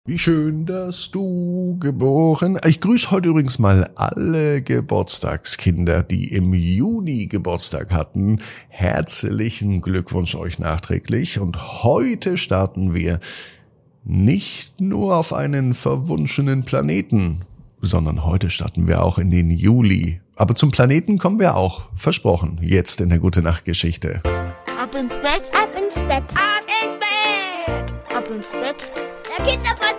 Wie schön, dass du geboren. Ich grüße heute übrigens mal alle Geburtstagskinder, die im Juni Geburtstag hatten. Herzlichen Glückwunsch euch nachträglich. Und heute starten wir nicht nur auf einen verwunschenen Planeten, sondern heute starten wir auch in den Juli. Aber zum Planeten kommen wir auch, versprochen, jetzt in der Gute-Nacht-Geschichte. Ab ins Bett, ab ins Bett, ab ins Bett, ab ins Bett. Der Kinderpodcast.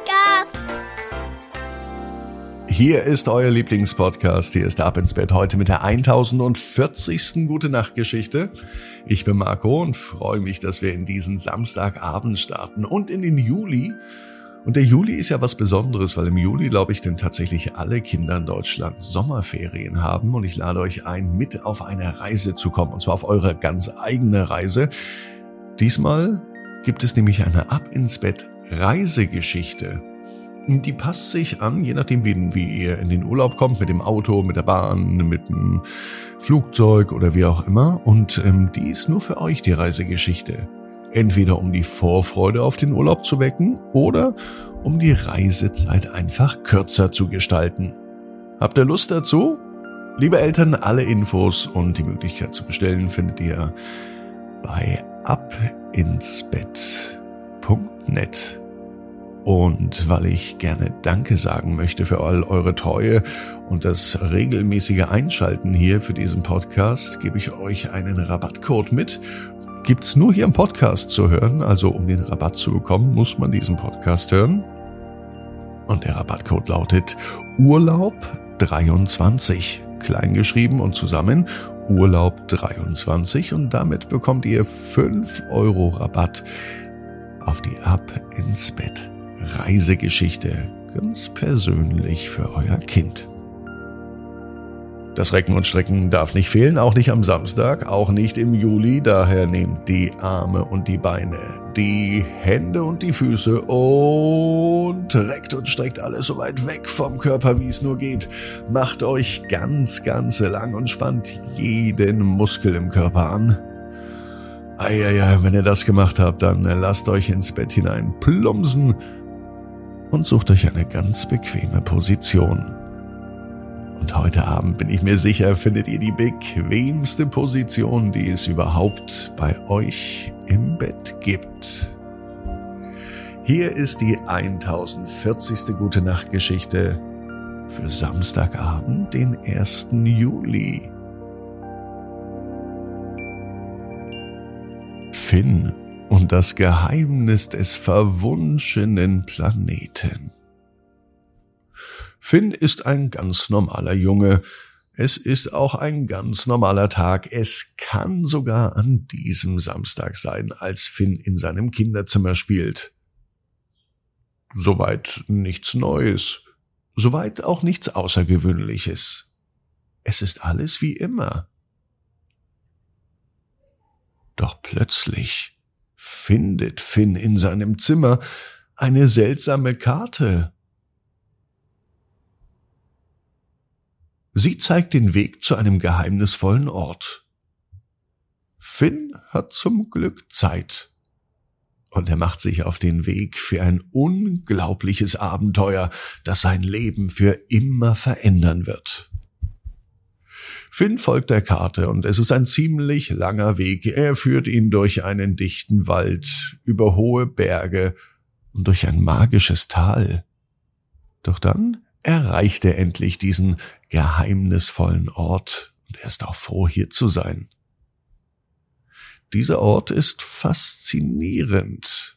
Hier ist euer Lieblingspodcast, hier ist Ab ins Bett, heute mit der 1040. Gute-Nacht-Geschichte. Ich bin Marco und freue mich, dass wir in diesen Samstagabend starten und in den Juli. Und der Juli ist ja was Besonderes, weil im Juli, glaube ich, denn tatsächlich alle Kinder in Deutschland Sommerferien haben. Und ich lade euch ein, mit auf eine Reise zu kommen, und zwar auf eure ganz eigene Reise. Diesmal gibt es nämlich eine Ab ins Bett Reisegeschichte. Die passt sich an, je nachdem wie ihr in den Urlaub kommt, mit dem Auto, mit der Bahn, mit dem Flugzeug oder wie auch immer. Und die ist nur für euch, die Reisegeschichte. Entweder um die Vorfreude auf den Urlaub zu wecken oder um die Reisezeit einfach kürzer zu gestalten. Habt ihr Lust dazu? Liebe Eltern, alle Infos und die Möglichkeit zu bestellen findet ihr bei abinsbett.net. Und weil ich gerne Danke sagen möchte für all eure Treue und das regelmäßige Einschalten hier für diesen Podcast, gebe ich euch einen Rabattcode mit. Gibt's nur hier im Podcast zu hören, also um den Rabatt zu bekommen, muss man diesen Podcast hören. Und der Rabattcode lautet Urlaub23, klein geschrieben und zusammen, Urlaub23, und damit bekommt ihr 5 € Rabatt auf die Ab ins Bett Reisegeschichte, ganz persönlich für euer Kind. Das Recken und Strecken darf nicht fehlen, auch nicht am Samstag, auch nicht im Juli. Daher nehmt die Arme und die Beine, die Hände und die Füße und reckt und streckt alles so weit weg vom Körper, wie es nur geht. Macht euch ganz, ganz lang und spannt jeden Muskel im Körper an. Wenn ihr das gemacht habt, dann lasst euch ins Bett hinein plumpsen und sucht euch eine ganz bequeme Position. Und heute Abend, bin ich mir sicher, findet ihr die bequemste Position, die es überhaupt bei euch im Bett gibt. Hier ist die 1040. Gute-Nacht-Geschichte für Samstagabend, den 1. Juli. Finn und das Geheimnis des verwunschenen Planeten. Finn ist ein ganz normaler Junge. Es ist auch ein ganz normaler Tag. Es kann sogar an diesem Samstag sein, als Finn in seinem Kinderzimmer spielt. Soweit nichts Neues. Soweit auch nichts Außergewöhnliches. Es ist alles wie immer. Doch plötzlich findet Finn in seinem Zimmer eine seltsame Karte. Sie zeigt den Weg zu einem geheimnisvollen Ort. Finn hat zum Glück Zeit. Und er macht sich auf den Weg für ein unglaubliches Abenteuer, das sein Leben für immer verändern wird. Finn folgt der Karte und es ist ein ziemlich langer Weg. Er führt ihn durch einen dichten Wald, über hohe Berge und durch ein magisches Tal. Doch dann erreicht er endlich diesen geheimnisvollen Ort und er ist auch froh, hier zu sein. Dieser Ort ist faszinierend.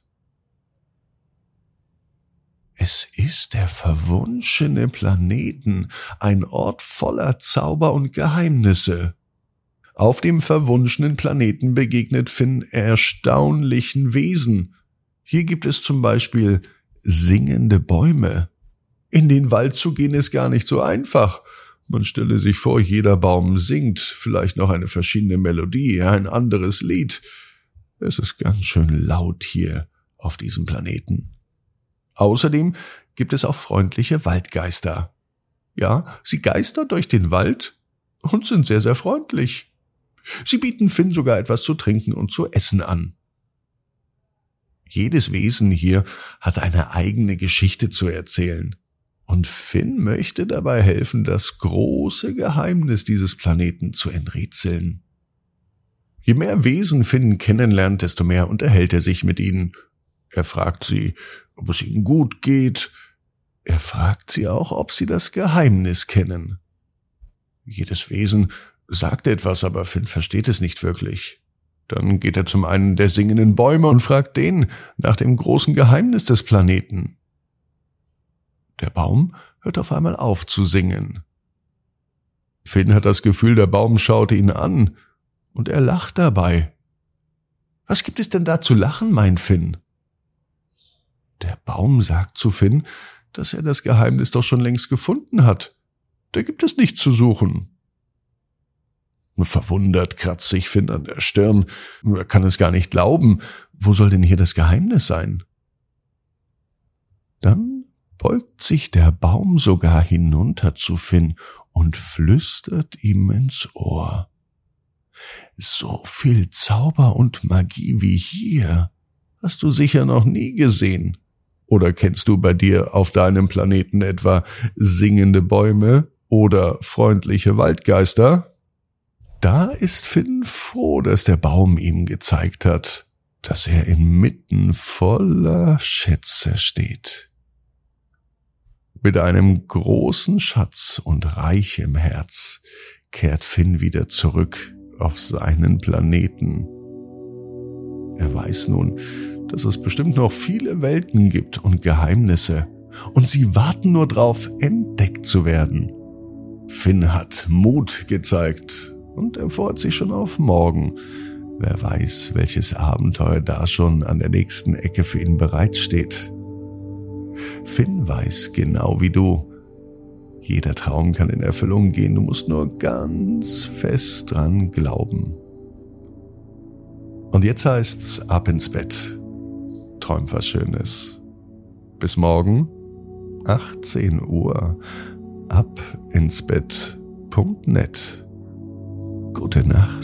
Es ist der verwunschene Planeten, ein Ort voller Zauber und Geheimnisse. Auf dem verwunschenen Planeten begegnet Finn erstaunlichen Wesen. Hier gibt es zum Beispiel singende Bäume. In den Wald zu gehen ist gar nicht so einfach. Man stelle sich vor, jeder Baum singt, vielleicht noch eine verschiedene Melodie, ein anderes Lied. Es ist ganz schön laut hier auf diesem Planeten. Außerdem gibt es auch freundliche Waldgeister. Ja, sie geistern durch den Wald und sind sehr, sehr freundlich. Sie bieten Finn sogar etwas zu trinken und zu essen an. Jedes Wesen hier hat eine eigene Geschichte zu erzählen. Und Finn möchte dabei helfen, das große Geheimnis dieses Planeten zu enträtseln. Je mehr Wesen Finn kennenlernt, desto mehr unterhält er sich mit ihnen. Er fragt sie, ob es ihnen gut geht. Er fragt sie auch, ob sie das Geheimnis kennen. Jedes Wesen sagt etwas, aber Finn versteht es nicht wirklich. Dann geht er zum einen der singenden Bäume und fragt den nach dem großen Geheimnis des Planeten. Der Baum hört auf einmal auf zu singen. Finn hat das Gefühl, der Baum schaut ihn an und er lacht dabei. Was gibt es denn da zu lachen, mein Finn? Der Baum sagt zu Finn, dass er das Geheimnis doch schon längst gefunden hat. Da gibt es nichts zu suchen. Verwundert kratzt sich Finn an der Stirn. Er kann es gar nicht glauben. Wo soll denn hier das Geheimnis sein? Dann beugt sich der Baum sogar hinunter zu Finn und flüstert ihm ins Ohr. So viel Zauber und Magie wie hier hast du sicher noch nie gesehen. Oder kennst du bei dir auf deinem Planeten etwa singende Bäume oder freundliche Waldgeister? Da ist Finn froh, dass der Baum ihm gezeigt hat, dass er inmitten voller Schätze steht. Mit einem großen Schatz und Reich im Herz kehrt Finn wieder zurück auf seinen Planeten. Er weiß nun, dass es bestimmt noch viele Welten gibt und Geheimnisse, und sie warten nur drauf, entdeckt zu werden. Finn hat Mut gezeigt und er freut sich schon auf morgen. Wer weiß, welches Abenteuer da schon an der nächsten Ecke für ihn bereitsteht. Finn weiß genau wie du. Jeder Traum kann in Erfüllung gehen, du musst nur ganz fest dran glauben. Und jetzt heißt's ab ins Bett. Träum was Schönes. Bis morgen, 18 Uhr, abinsbett.net. Gute Nacht.